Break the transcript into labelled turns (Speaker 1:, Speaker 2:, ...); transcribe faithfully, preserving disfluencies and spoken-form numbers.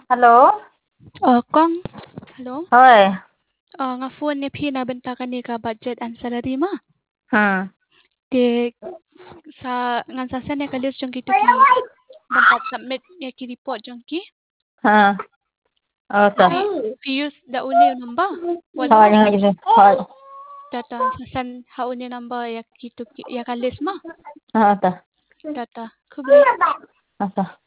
Speaker 1: Hello.
Speaker 2: Uh, Kong, hello.
Speaker 1: Hoy.
Speaker 2: Uh, nga phone ni Phi na benta ka ni ka budget and salary ma.
Speaker 1: Hmm.
Speaker 2: Te sa ngan sa sen ka list jong ki to ki dapat submit ya ki report jong ki.
Speaker 1: Ha. Oh, ta.
Speaker 2: Fi fi use da une number. Wal
Speaker 1: Hoy nga jud. Hoy.
Speaker 2: data sa sen ha une number ya ki to ki ya ka list ma.
Speaker 1: Ha ta.
Speaker 2: Data kubli.
Speaker 1: Asa.